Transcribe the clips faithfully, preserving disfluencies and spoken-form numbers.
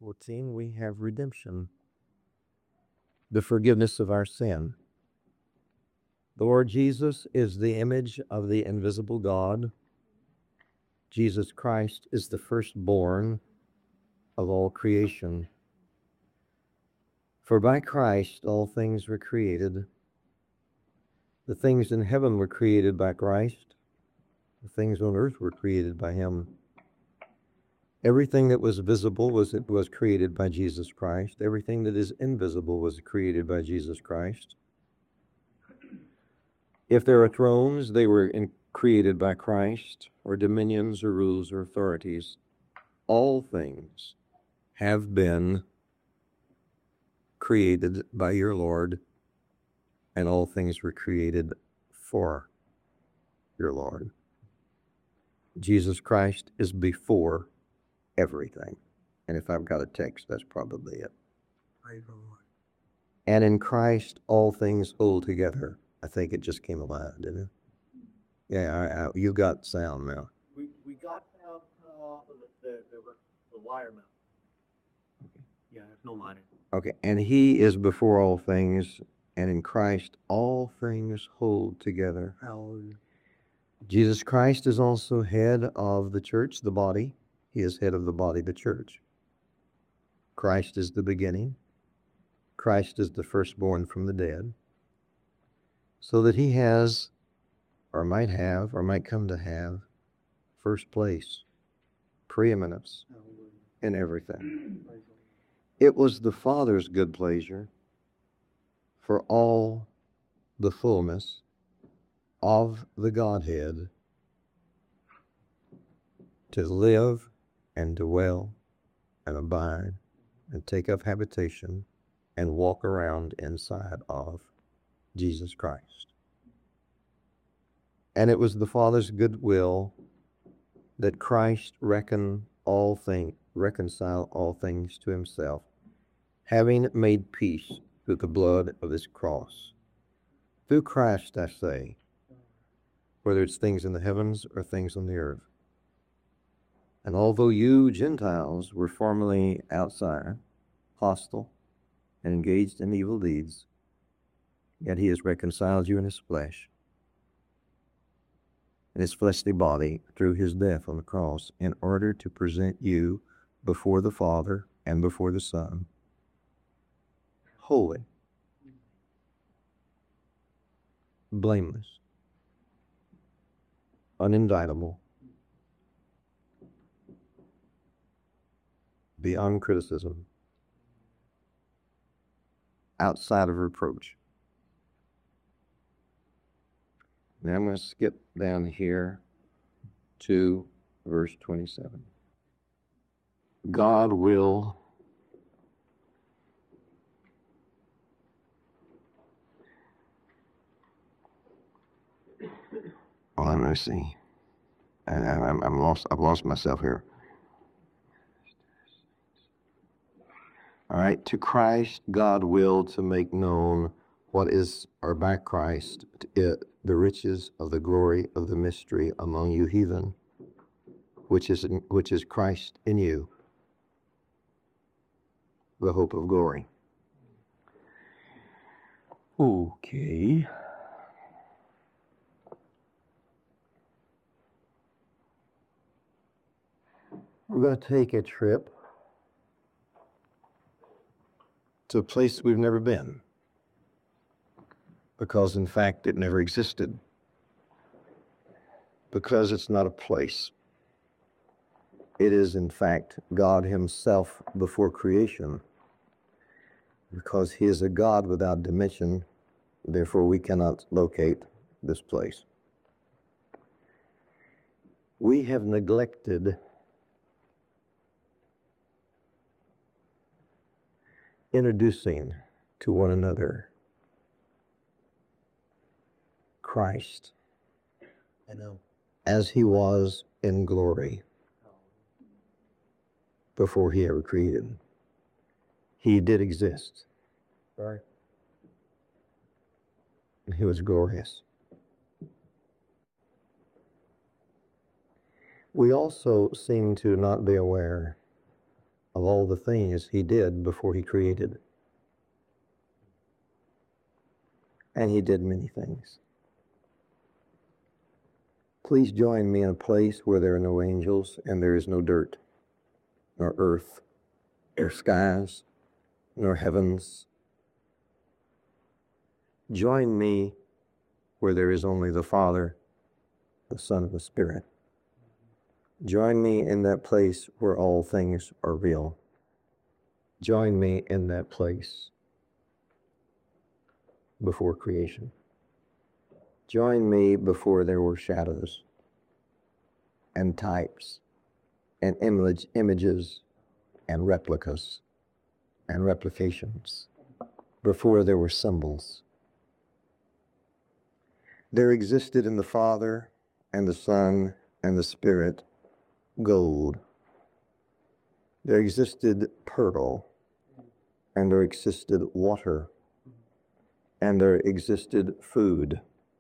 fourteen, we have redemption, the forgiveness of our sin. The Lord Jesus is the image of the invisible God. Jesus Christ is the firstborn of all creation. For by Christ all things were created. The things in heaven were created by Christ. The things on earth were created by him. Everything that was visible was, it was created by Jesus Christ. Everything that is invisible was created by Jesus Christ. If there are thrones, they were in, created by Christ, or dominions or rules or authorities. All things have been created by your Lord, and all things were created for your Lord. Jesus Christ is before everything. And if I've got a text, that's probably it. And in Christ, all things hold together. I think it just came alive, didn't it? Yeah, I, I, you got sound now. We, we got out uh, the, the, the, the wire mount. Yeah, there's no line. Okay, and he is before all things, and in Christ all things hold together. Hallelujah. Jesus Christ is also head of the church, the body. He is head of the body, the church. Christ is the beginning. Christ is the firstborn from the dead. So that he has, or might have, or might come to have, first place, preeminence in everything. It was the Father's good pleasure for all the fullness of the Godhead to live and dwell and abide and take up habitation and walk around inside of Jesus Christ. And it was the Father's good will that Christ reckon all things, reconcile all things to himself, having made peace through the blood of his cross. Through Christ, I say, whether it's things in the heavens or things on the earth. And although you Gentiles were formerly outside, hostile, and engaged in evil deeds, yet he has reconciled you in his flesh, in his fleshly body, through his death on the cross, in order to present you before the Father and before the Son, holy, blameless, unindictable, beyond criticism, outside of reproach. Now I'm going to skip down here to verse twenty-seven. God will oh, let me see. I, I, I'm, I'm lost. I've lost myself here. All right. To Christ, God willed to make known what is, or by Christ, it, the riches of the glory of the mystery among you heathen, which is which is Christ in you, the hope of glory. Okay. We're going to take a trip to a place we've never been, because in fact it never existed, because it's not a place. It is in fact God himself before creation, because he is a God without dimension, therefore we cannot locate this place. We have neglected introducing to one another Christ, I know, as he was in glory before he ever created. He did exist. Right. He was glorious. We also seem to not be aware of all the things he did before he created. And he did many things. Please join me in a place where there are no angels and there is no dirt, nor earth, nor skies, nor heavens. Join me where there is only the Father, the Son, and the Spirit. Join me in that place where all things are real. Join me in that place before creation. Join me before there were shadows and types and image, images and replicas and replications, before there were symbols. There existed in the Father and the Son and the Spirit gold. There existed pearl, and there existed water, and there existed food.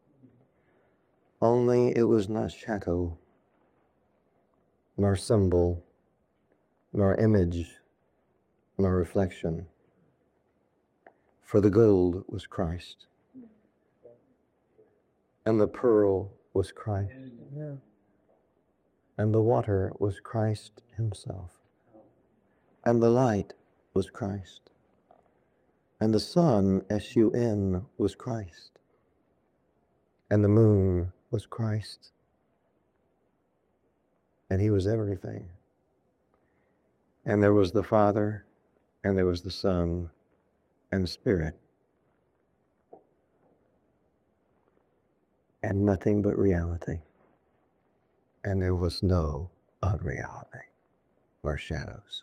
Only it was not shadow, nor symbol, nor image, nor reflection. For the gold was Christ, and the pearl was Christ, yeah. And the water was Christ himself, and the light was Christ, and the sun, S U N, was Christ, and the moon was Christ, and he was everything. And there was the Father, and there was the Son, and the Spirit, and nothing but reality. And there was no unreality or shadows.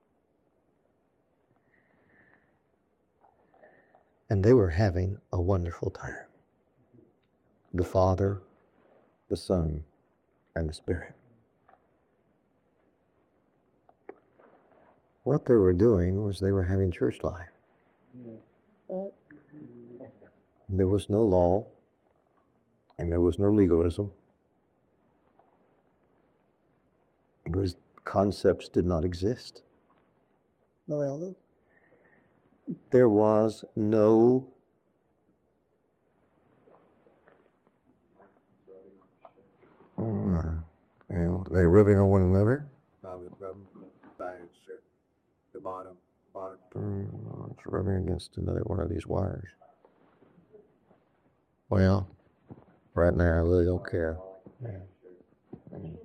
And they were having a wonderful time. The Father, the Son, and the Spirit. What they were doing was they were having church life. There was no law, and there was no legalism. Because concepts did not exist. Well, there was no uh, you know, they rubbing on one another. The bottom, bottom. Mm, it's rubbing against another one of these wires. Well, right now I really don't care. Yeah. Mm.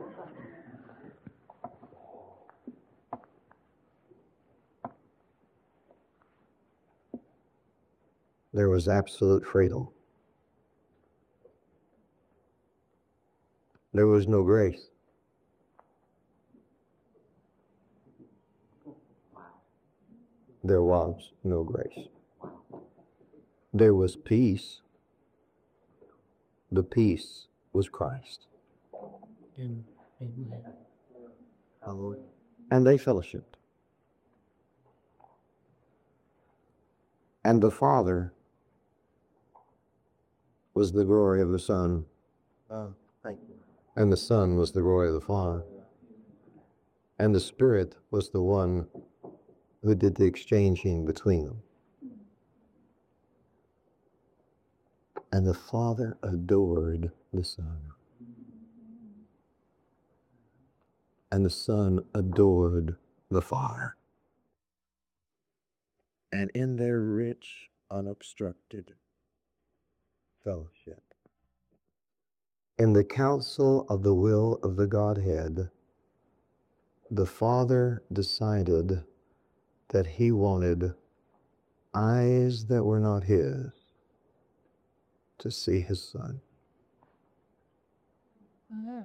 There was absolute freedom. There was no grace. There was no grace. There was peace. The peace was Christ. Amen. Hallelujah. And they fellowshiped. And the Father was the glory of the Son. Oh, thank you. And the Son was the glory of the Father. And the Spirit was the one who did the exchanging between them. And the Father adored the Son. And the Son adored the Father. And in their rich, unobstructed fellowship, in the counsel of the will of the Godhead, the Father decided that he wanted eyes that were not his to see his Son. Yeah.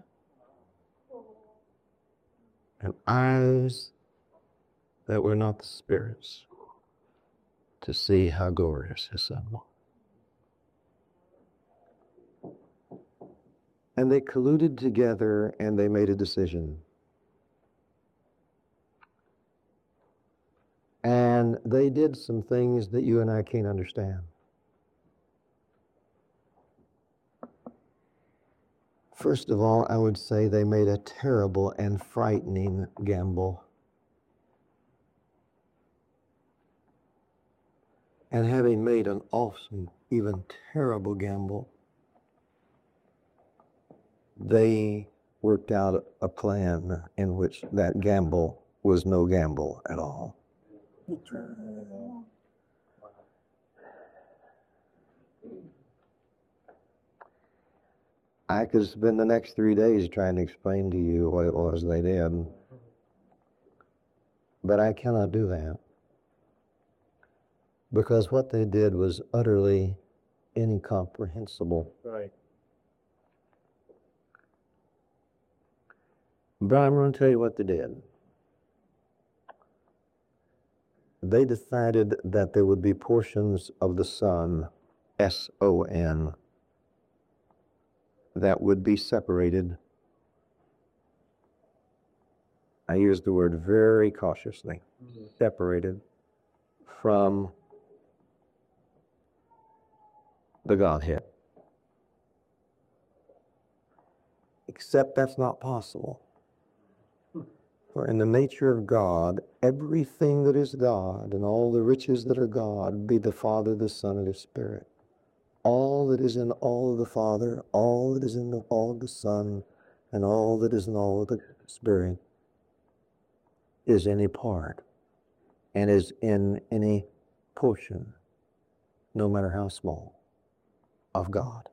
And eyes that were not the Spirit's to see how glorious his Son was. And they colluded together and they made a decision. And they did some things that you and I can't understand. First of all, I would say they made a terrible and frightening gamble. And having made an awesome, even terrible gamble, they worked out a plan in which that gamble was no gamble at all. I could spend the next three days trying to explain to you what it was they did, but I cannot do that, because what they did was utterly incomprehensible. Right. But I'm going to tell you what they did. They decided that there would be portions of the Son, S O N, that would be separated. I use the word very cautiously, mm-hmm. separated from the Godhead. Except that's not possible. For in the nature of God, everything that is God and all the riches that are God, be the Father, the Son, and the Spirit. All that is in all of the Father, all that is in the, all of the Son, and all that is in all of the Spirit is any part and is in any portion, no matter how small, of God.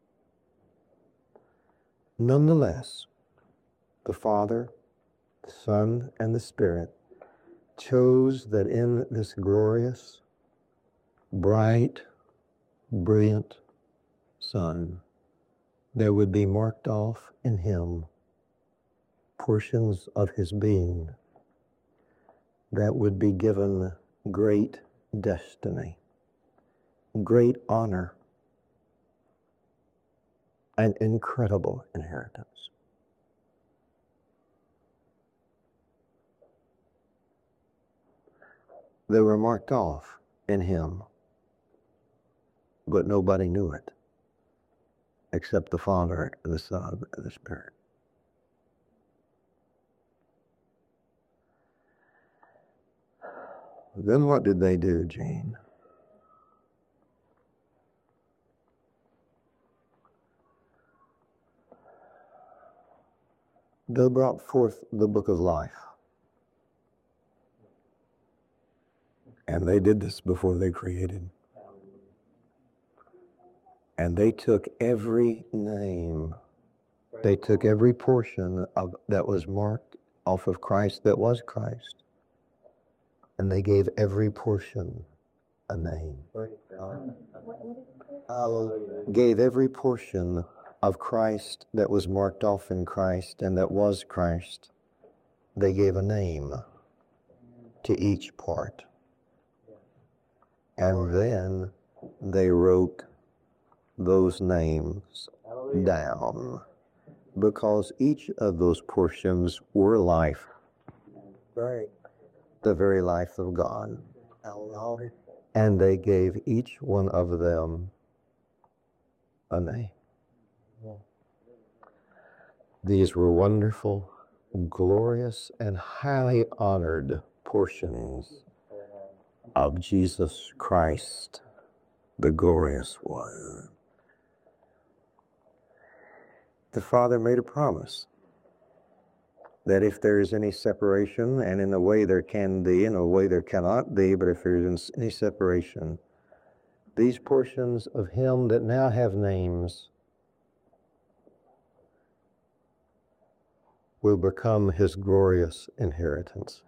Nonetheless, the Father, the Son, and the Spirit chose that in this glorious, bright, brilliant Son, there would be marked off in him portions of his being that would be given great destiny, great honor, and incredible inheritance. They were marked off in him, but nobody knew it except the Father, and the Son, and the Spirit. Then what did they do, Gene? They brought forth the book of life. And they did this before they created. And they took every name, they took every portion of that was marked off of Christ that was Christ, and they gave every portion a name. Uh, gave every portion of Christ that was marked off in Christ and that was Christ, they gave a name to each part. And then they wrote those names down, because each of those portions were life. Right. The very life of God. And they gave each one of them a name. These were wonderful, glorious, and highly honored portions of Jesus Christ, the glorious one. The Father made a promise that if there is any separation, and in a way there can be, in a way there cannot be, but if there is any separation, these portions of him that now have names will become his glorious inheritance.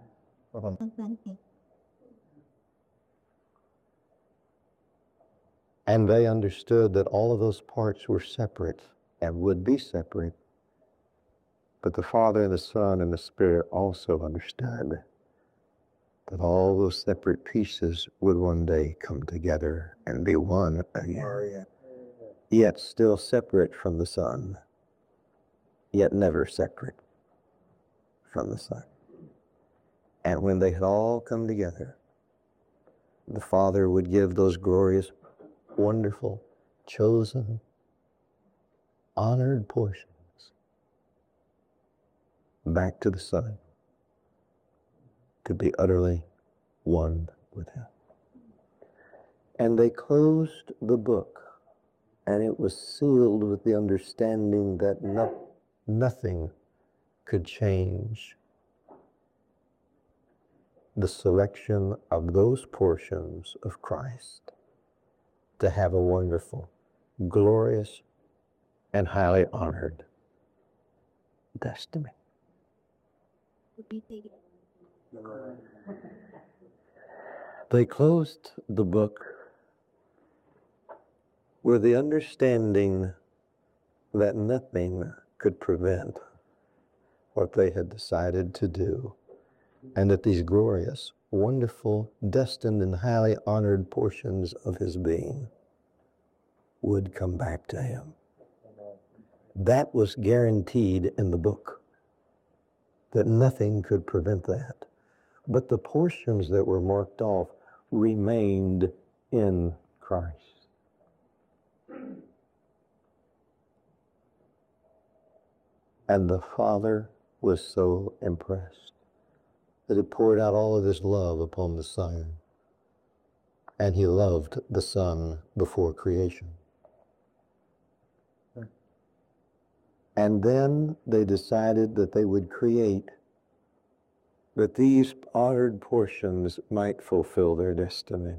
And they understood that all of those parts were separate and would be separate. But the Father and the Son and the Spirit also understood that all those separate pieces would one day come together and be one again. Yet still separate from the Son, yet never separate from the Son. And when they had all come together, the Father would give those glorious, wonderful, chosen, honored portions back to the Son to be utterly one with him. And they closed the book, and it was sealed with the understanding that no, nothing could change the selection of those portions of Christ to have a wonderful, glorious, and highly honored destiny. They closed the book with the understanding that nothing could prevent what they had decided to do, and that these glorious, wonderful, destined, and highly honored portions of his being would come back to him. That was guaranteed in the book, that nothing could prevent that. But the portions that were marked off remained in Christ. And the Father was so impressed that he poured out all of his love upon the Son. And he loved the Son before creation. And then they decided that they would create that these honored portions might fulfill their destiny.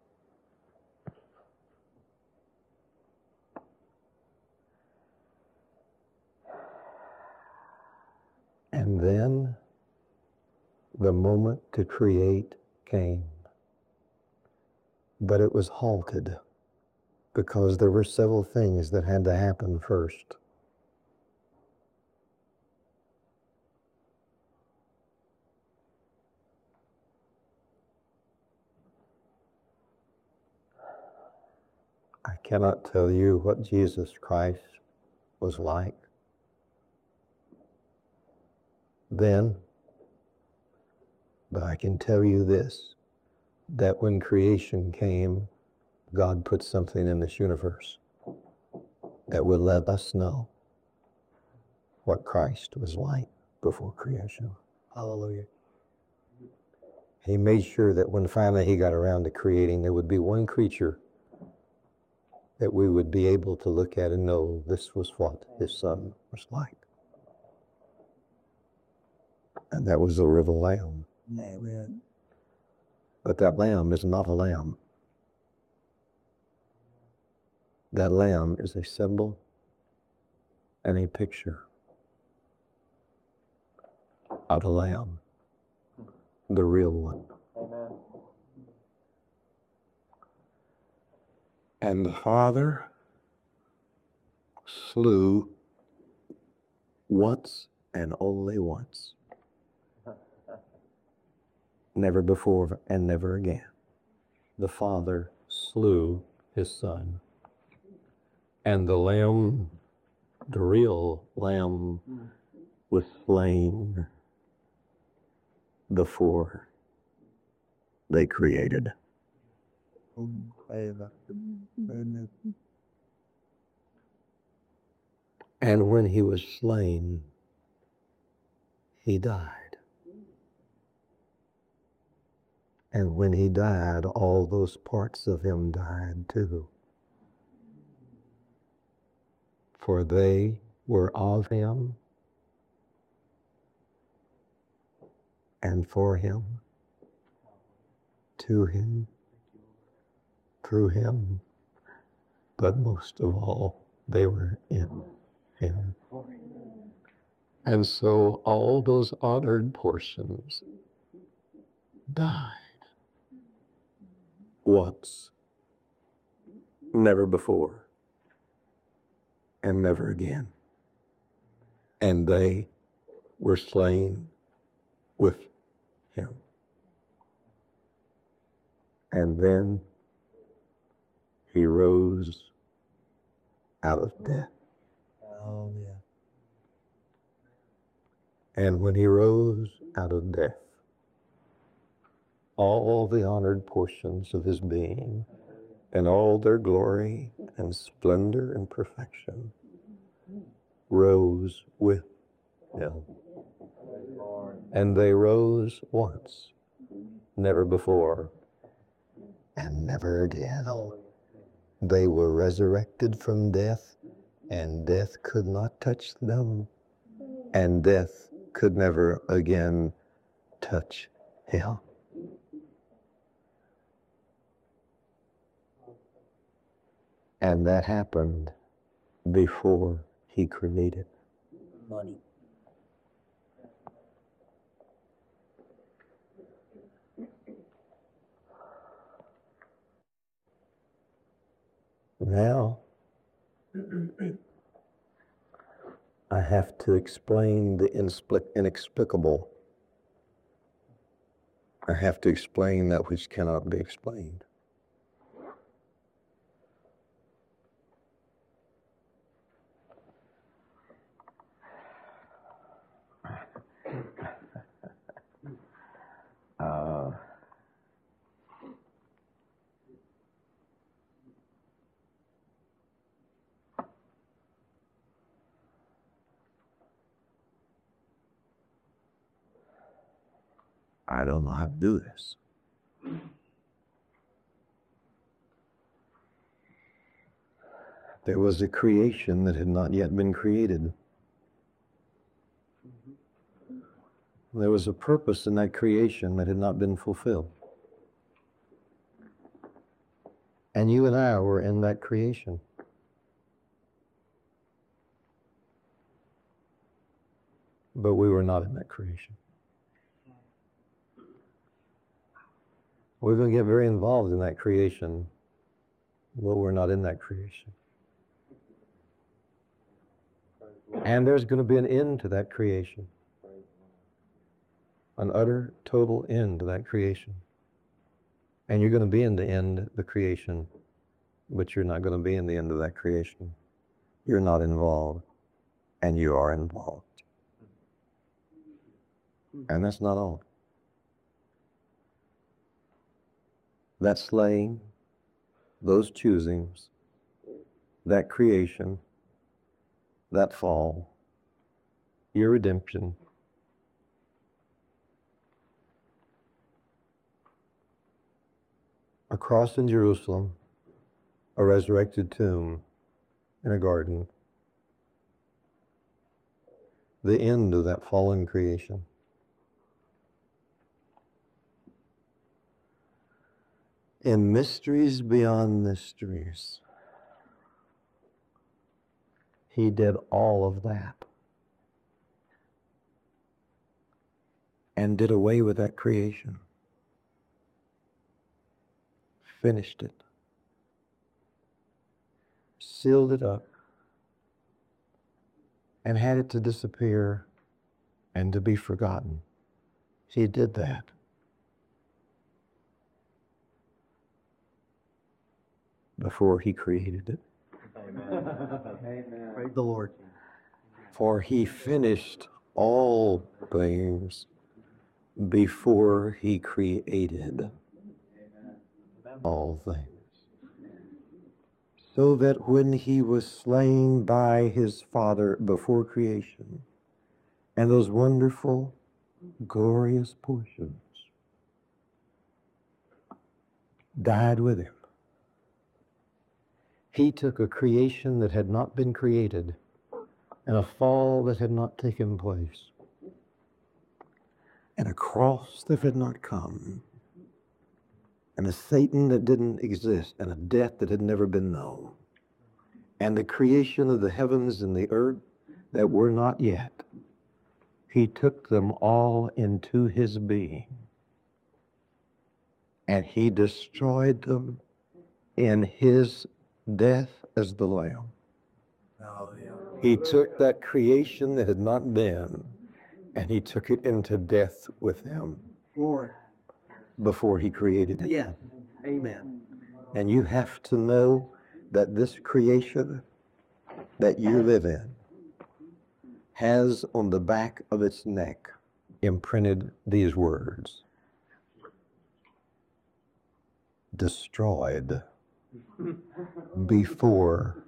And then the moment to create came. But it was halted because there were several things that had to happen first. I cannot tell you what Jesus Christ was like then, but I can tell you this, that when creation came, God put something in this universe that would let us know what Christ was like before creation. Hallelujah. He made sure that when finally he got around to creating, there would be one creature that we would be able to look at and know this was what his Son was like. And that was the river lamb. Amen. But that lamb is not a lamb. That lamb is a symbol and a picture of a lamb, the real one. Amen. And the Father slew once and only once. Never before and never again. The Father slew his Son. And the lamb, the real lamb, was slain before they created. And when he was slain, he died. And when he died, all those parts of him died too. For they were of him, and for him, to him, through him, but most of all, they were in him. And so all those honored portions died once, never before, and never again. And they were slain with him. And then he rose out of death. Oh, yeah. And when he rose out of death, all the honored portions of his being and all their glory and splendor and perfection rose with him. And they rose once, never before, and never again. They were resurrected from death, and death could not touch them, and death could never again touch him. And that happened before he created money. Now, I have to explain the inexplicable. I have to explain that which cannot be explained. Uh, I don't know how to do this. There was a creation that had not yet been created. There was a purpose in that creation that had not been fulfilled. And you and I were in that creation. But we were not in that creation. We're going to get very involved in that creation, but we're not in that creation. And there's going to be an end to that creation. An utter, total end to that creation. And you're going to be in the end of the creation, but you're not going to be in the end of that creation. You're not involved, and you are involved. And that's not all. That slaying, those choosings, that creation, that fall, your redemption, a cross in Jerusalem, a resurrected tomb in a garden, the end of that fallen creation. In mysteries beyond mysteries, he did all of that and did away with that creation, finished it, sealed it up, and had it to disappear and to be forgotten. He did that. Before he created it. Amen. Amen. Praise the Lord. For he finished all things before he created all things. So that when he was slain by his Father before creation, and those wonderful, glorious portions died with him, he took a creation that had not been created and a fall that had not taken place and a cross that had not come and a Satan that didn't exist and a death that had never been known and the creation of the heavens and the earth that were not yet. He took them all into his being and he destroyed them in his death as the Lamb. He took that creation that had not been, and he took it into death with him. Lord. Before he created it. Yeah. Amen. And you have to know that this creation that you live in has on the back of its neck imprinted these words: destroyed before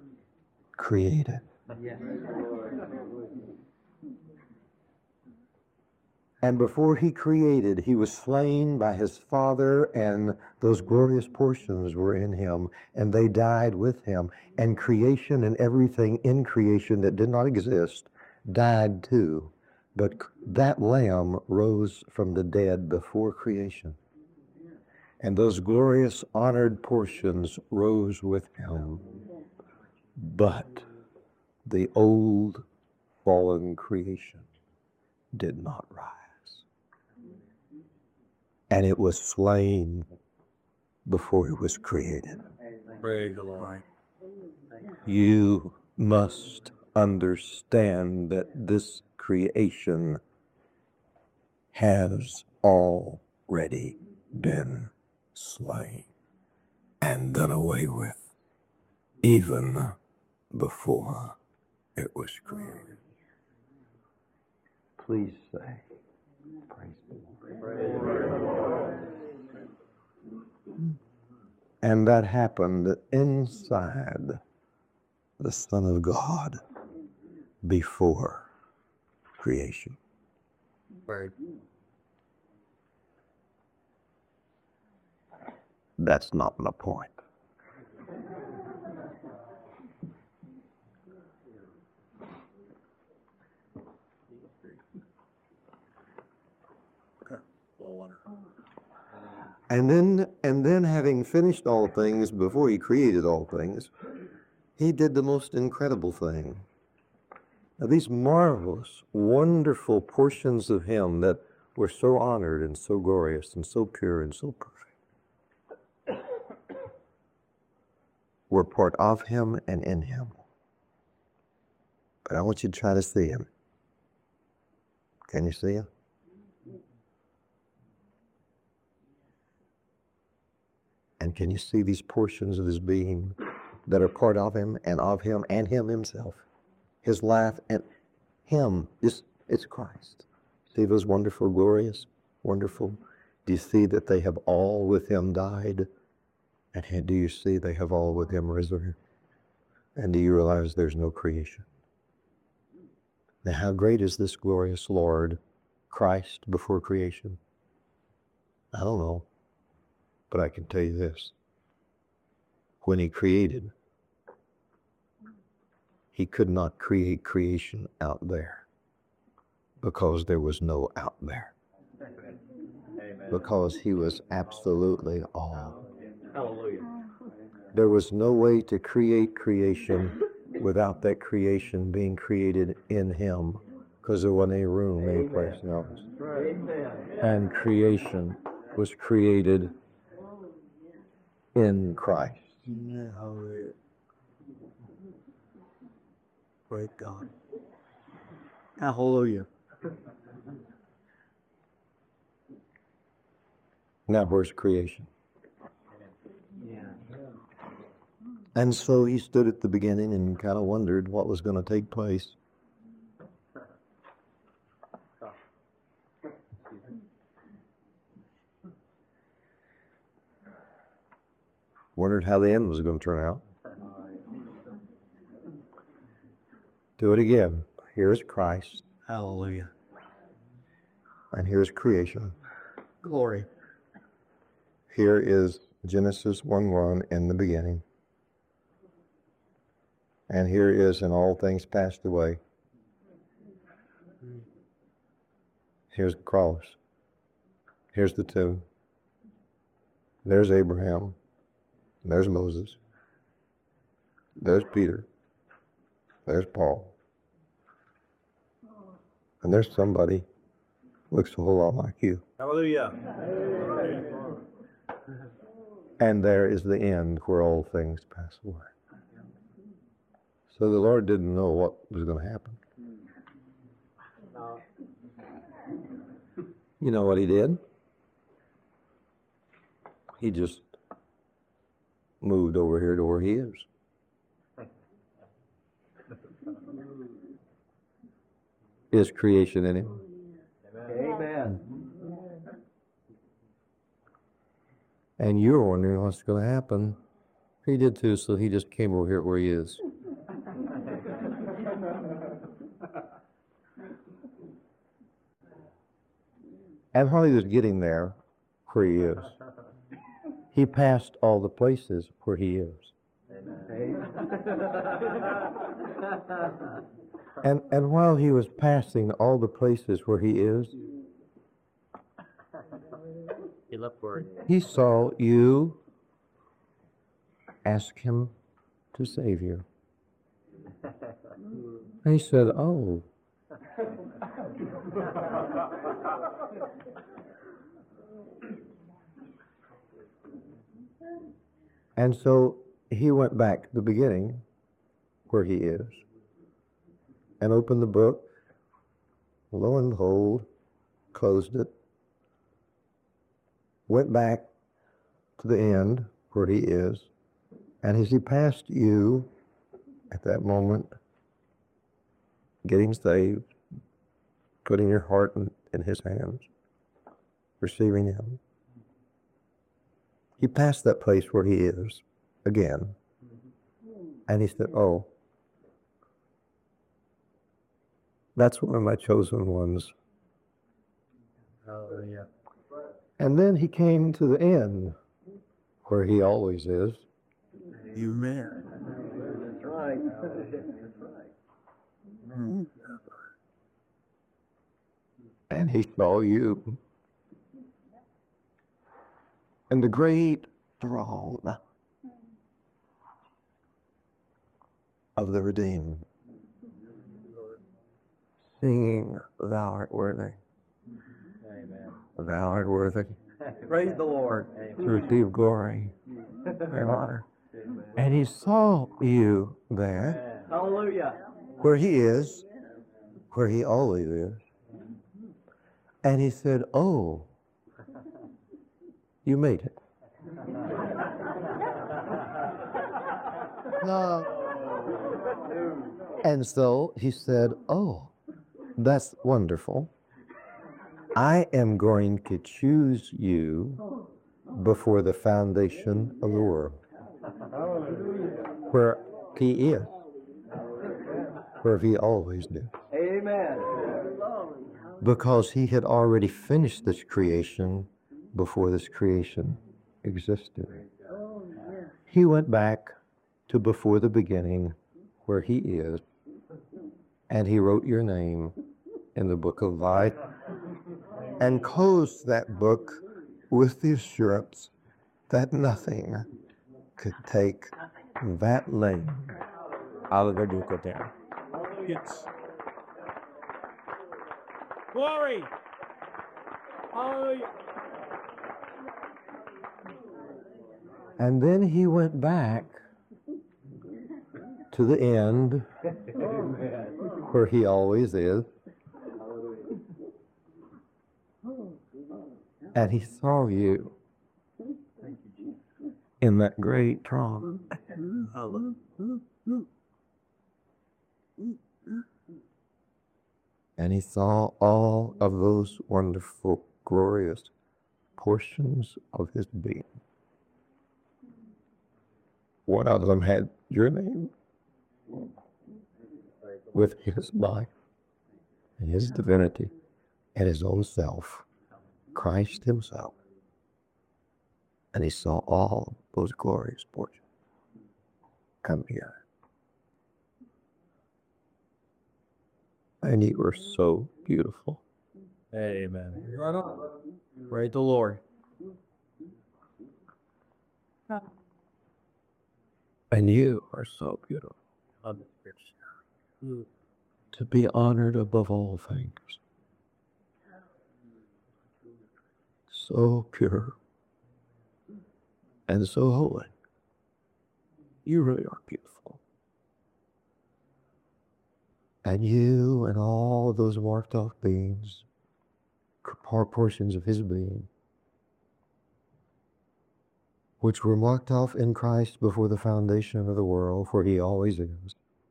created. Yes. And before he created, he was slain by his Father, and those glorious portions were in him, and they died with him. And creation and everything in creation that did not exist died too. But that Lamb rose from the dead before creation. And those glorious honored portions rose with him. But the old fallen creation did not rise. And it was slain before it was created. Praise the Lord. You must understand that this creation has already been slain and done away with, even before it was created. Please say, praise the Lord. And that happened inside the Son of God before creation. Right. That's not my point. And then, and then having finished all things before he created all things, he did the most incredible thing. Now, these marvelous, wonderful portions of him that were so honored and so glorious and so pure and so perfect were part of him and in him. But I want you to try to see him. Can you see him? And can you see these portions of his being that are part of him and of him and him himself? His life and him, it's, it's Christ. See those wonderful, glorious, wonderful? Do you see that they have all with him died? And do you see they have all with him risen? And do you realize there's no creation? Now, how great is this glorious Lord, Christ, before creation? I don't know. But I can tell you this. When he created, he could not create creation out there because there was no out there. Amen. Because he was absolutely all. Hallelujah. There was no way to create creation without that creation being created in him, because there wasn't any room, any place else. And creation was created in Christ. Hallelujah. Great God. Hallelujah. Now where's creation? Yeah. And so he stood at the beginning and kind of wondered what was going to take place. Wondered how the end was going to turn out. Do it again. Here's Christ. Hallelujah. And here's creation. Glory. Here is Genesis one one in the beginning. And here is in all things passed away. Here's the cross. Here's the tomb. There's Abraham. There's Moses. There's Peter. There's Paul. And there's somebody who looks a whole lot like you. Hallelujah. And there is the end where all things pass away. So the Lord didn't know what was going to happen. You know what he did? He just moved over here to where he is. Is creation in him? Amen. And you're wondering what's going to happen. He did too, so he just came over here where he is. And while he was getting there, where he is, he passed all the places where he is. And, and while he was passing all the places where he is, He left word. he saw you ask him to save you. And he said, oh. And so he went back to the beginning, where he is, and opened the book. Lo and behold, closed it, went back to the end, where he is, and as he passed you at that moment, getting saved, putting your heart in, in his hands, receiving him, he passed that place where he is again. And he said, oh, that's one of my chosen ones. Oh, yeah. And then he came to the end, where he always is. Amen. That's right. That's right. And he saw you. And the great throng of the redeemed, singing, thou art worthy. Amen. Thou art worthy Praise the Lord. to receive glory and honor. And he saw you there, Hallelujah. where he is, where he always is. And he said, oh, you made it. No. And so he said, oh, that's wonderful. I am going to choose you before the foundation of the world, where he is, where he always knew. Amen. Because he had already finished this creation before this creation existed. He went back to before the beginning, where he is, and he wrote your name in the book of life and closed that book with the assurance that nothing could take that name out of the book of them. Yes. Glory. Hallelujah. And then he went back to the end, where he always is, and he saw you in that great throng. And he saw all of those wonderful, glorious portions of his being. One of them had your name with his life and his divinity and his own self, Christ himself. And he saw all those glorious portions come together. And you were so beautiful. Amen. Right on. Praise the Lord. And you are so beautiful. To be honored above all things. So pure and so holy. You really are beautiful. And you and all of those marked off beings, portions of his being, which were marked off in Christ before the foundation of the world, where he always is.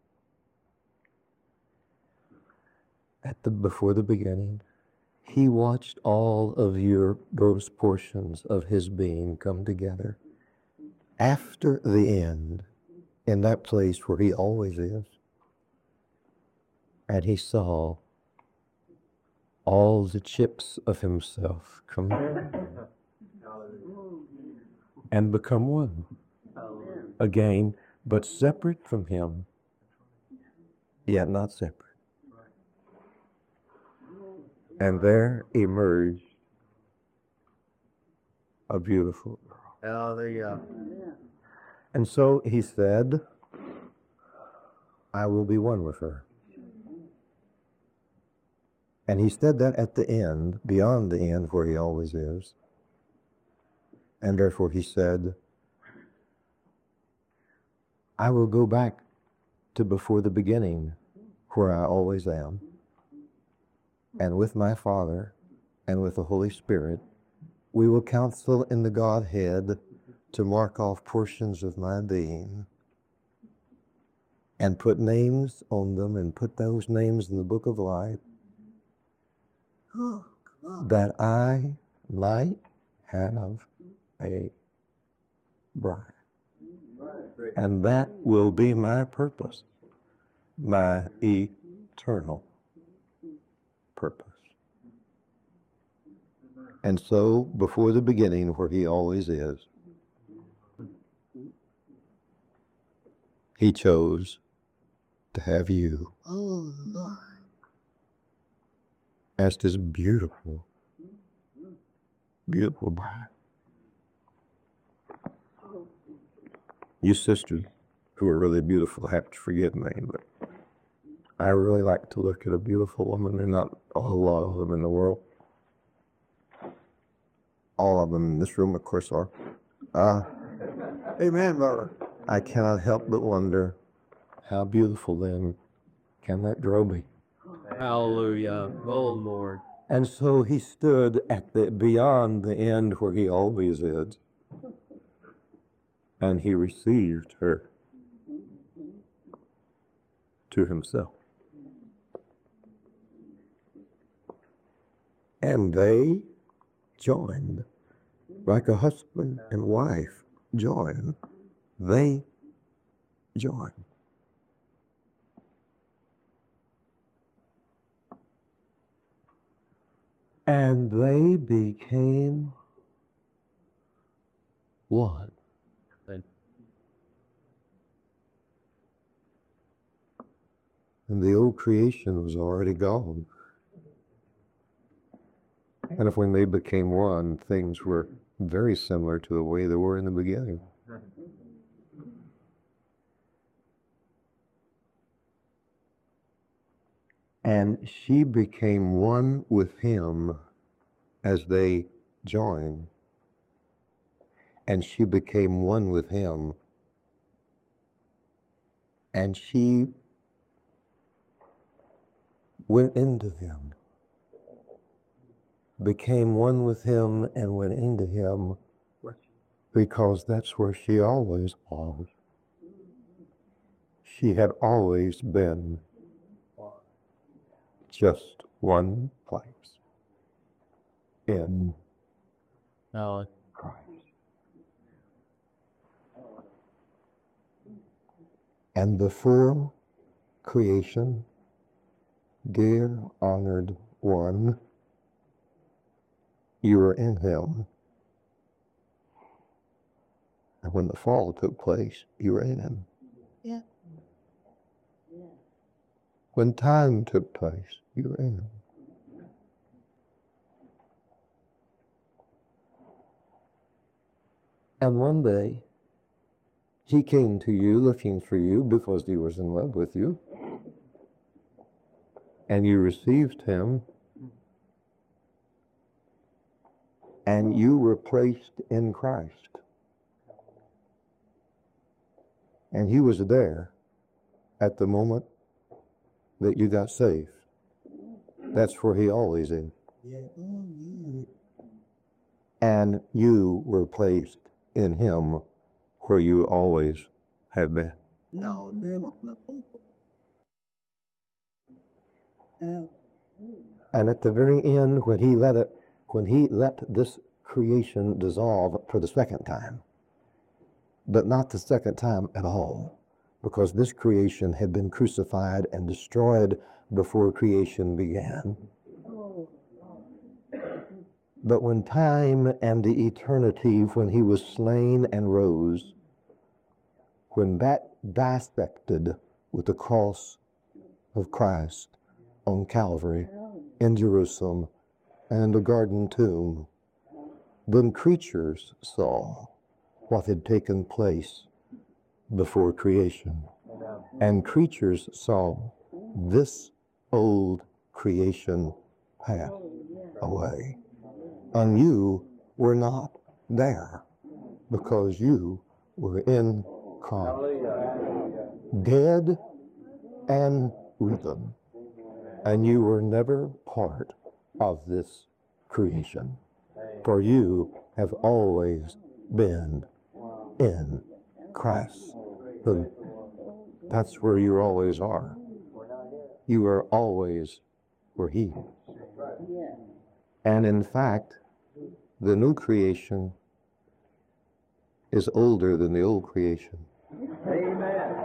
At the before the beginning, he watched all of your those portions of his being come together after the end, in that place where he always is. And he saw all the chips of himself come and become one again, but separate from him, yet not separate. And there emerged a beautiful girl. Oh, there you go. And so he said, I will be one with her. And he said that at the end, beyond the end where he always is. And therefore he said, I will go back to before the beginning where I always am. And with my Father and with the Holy Spirit, we will counsel in the Godhead to mark off portions of my being and put names on them and put those names in the book of life, that I might have a bride. And that will be my purpose, my eternal purpose. And so, before the beginning, where he always is, he chose to have you as this beautiful, beautiful bride. You sisters who are really beautiful have to forgive me, but I really like to look at a beautiful woman. There are not a whole lot of them in the world. All of them in this room, of course, are. Uh, Amen, brother. I cannot help but wonder, how beautiful then can that girl be? Hallelujah. Oh, Lord. And so he stood at the beyond the end where he always is, and he received her to himself. And they joined, like a husband and wife join. They join. And they became one. And the old creation was already gone. And if when they became one, things were very similar to the way they were in the beginning. And she became one with him as they joined. And she became one with him. And she went into him, became one with him and went into him, because that's where she always was. She had always been just one place in No. Christ. And before creation, dear honored one, you were in him. And when the fall took place, you were in him. Yeah. When time took place, you were in him. And one day, he came to you looking for you because he was in love with you. And you received him. And you were placed in Christ. And he was there at the moment that you got saved. That's where he always is. And you were placed in him where you always have been. No, no, no. And at the very end, when he let it, when he let this creation dissolve for the second time, but not the second time at all, because this creation had been crucified and destroyed before creation began. But when time and the eternity, when he was slain and rose, when that dissected with the cross of Christ on Calvary in Jerusalem and the garden tomb, then creatures saw what had taken place before creation. And creatures saw this old creation pass away. And you were not there because you were in Christ, dead and risen, and you were never part of this creation, for you have always been in Christ. So that's where you always are. You are always where he is. And in fact, the new creation is older than the old creation. Amen.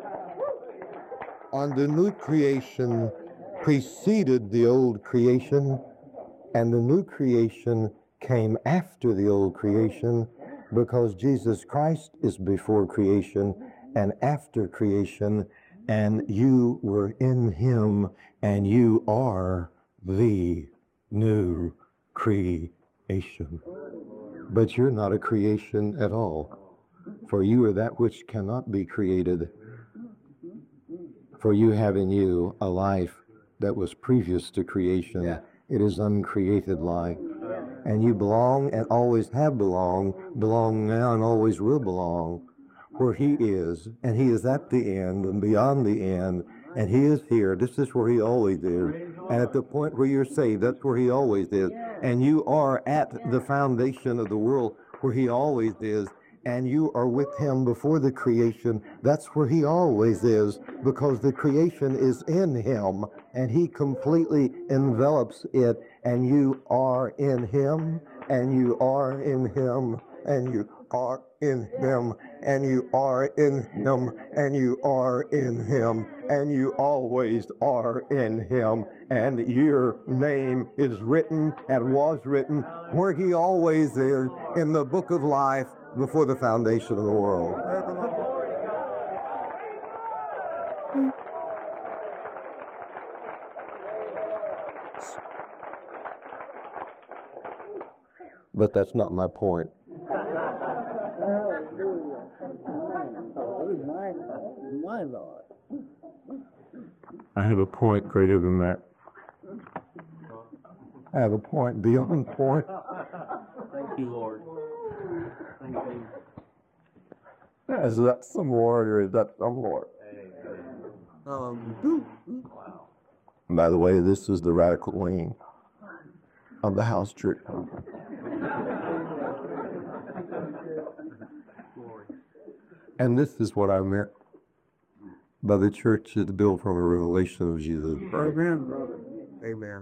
And the new creation preceded the old creation, and the new creation came after the old creation, because Jesus Christ is before creation and after creation, and you were in him, and you are the new creation. But you're not a creation at all, for you are that which cannot be created. For you have in you a life that was previous to creation. Yeah. It is uncreated life. And you belong and always have belonged, belong now and always will belong where he is. And he is at the end and beyond the end. And he is here. This is where he always is. And at the point where you're saved, that's where he always is. And you are at the foundation of the world where he always is. And you are with him before the creation. That's where he always is, because the creation is in him and he completely envelops it. And you are in him, and you are in him, and you are in him, and you are in him, and you are in him, and you always are in him. And your name is written and was written where he always is, in the book of life before the foundation of the world. But that's not my point. My Lord. I have a point greater than that. I have a point beyond point. Thank you, Lord. Thank you. Is that some Lord, or is that some Lord? Um, By the way, this is the radical wing of the house church. And this is what I meant by the church is built from a revelation of Jesus. Amen, brother. Amen.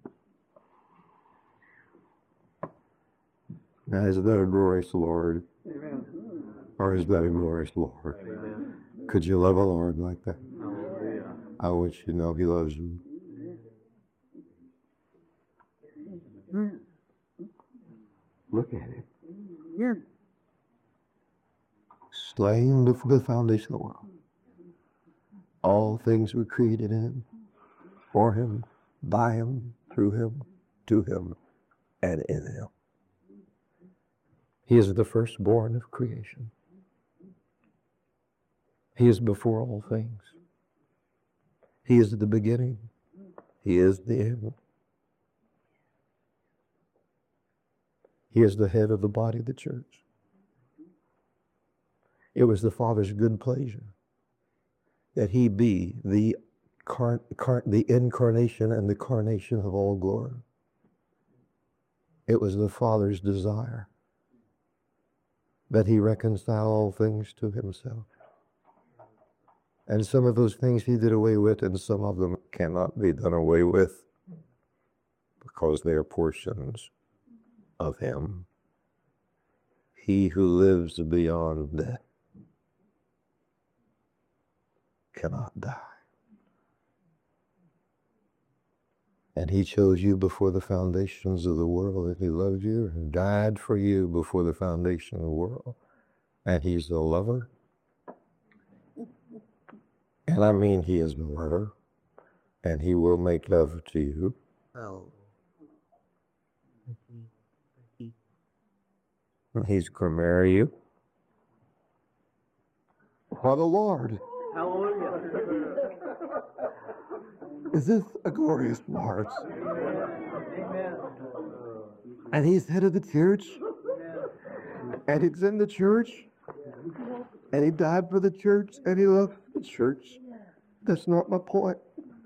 Now, is that a glorious Lord? Amen. Or is that a glorious Lord? Amen. Could you love a Lord like that? Hallelujah. I want you to know he loves you. Look at it. Yeah. Slain before the foundation of the world. All things were created in him, for him, by him, through him, to him, and in him. He is the firstborn of creation. He is before all things. He is the beginning. He is the end. He is the head of the body of the church. It was the Father's good pleasure that he be the, car- car- the incarnation and the carnation of all glory. It was the Father's desire that he reconcile all things to himself. And some of those things he did away with, and some of them cannot be done away with because they are portions of him. He who lives beyond death cannot die. And he chose you before the foundations of the world, and he loved you and died for you before the foundation of the world. And he's the lover. And I mean, he is the lover. And he will make love to you. Oh. He's going to marry you. For the Lord. Hallelujah. Is this a glorious Lord? Amen. And he's head of the church. And he's in the church. And he died for the church. And he loves the church. That's not my point.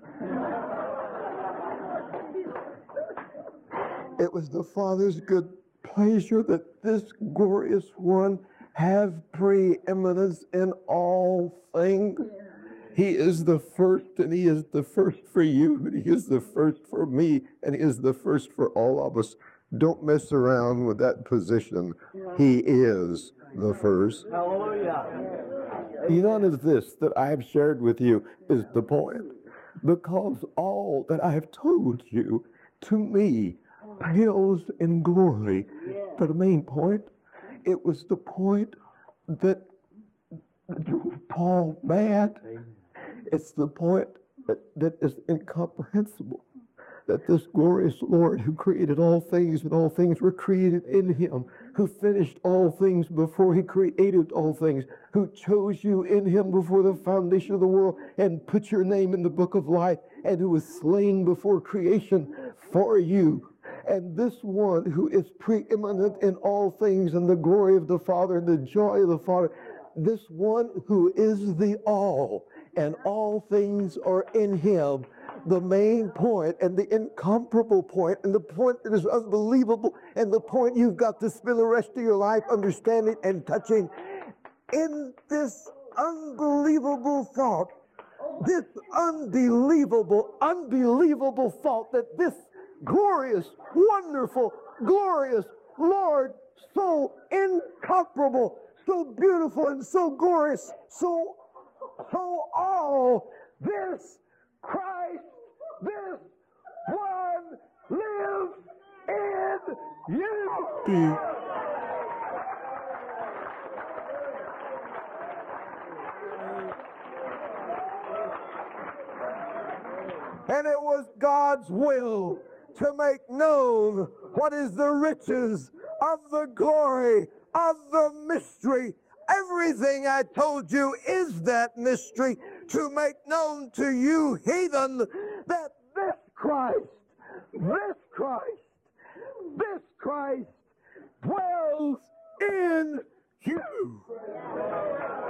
It was the Father's good pleasure that this glorious one have preeminence in all things. He is the first, and he is the first for you, and he is the first for me, and he is the first for all of us. Don't mess around with that position. He is the first. Hallelujah. None of this that I have shared with you is the point, because all that I have told you to me pales in glory. But the main point, it was the point that drove Paul mad. It's the point that, that is incomprehensible, that this glorious Lord who created all things and all things were created in him, who finished all things before he created all things, who chose you in him before the foundation of the world and put your name in the book of life, and who was slain before creation for you. And this one who is preeminent in all things, and the glory of the Father and the joy of the Father, this one who is the all, and all things are in him, the main point and the incomparable point, and the point that is unbelievable, and the point you've got to spend the rest of your life understanding and touching, in this unbelievable thought, this unbelievable, unbelievable thought that this glorious, wonderful, glorious Lord, so incomparable, so beautiful and so glorious, so, so all, this Christ, this one lives in you. And it was God's will to make known what is the riches of the glory of the mystery. Everything I told you is that mystery, to make known to you, heathen, that this Christ, this Christ, this Christ dwells in you.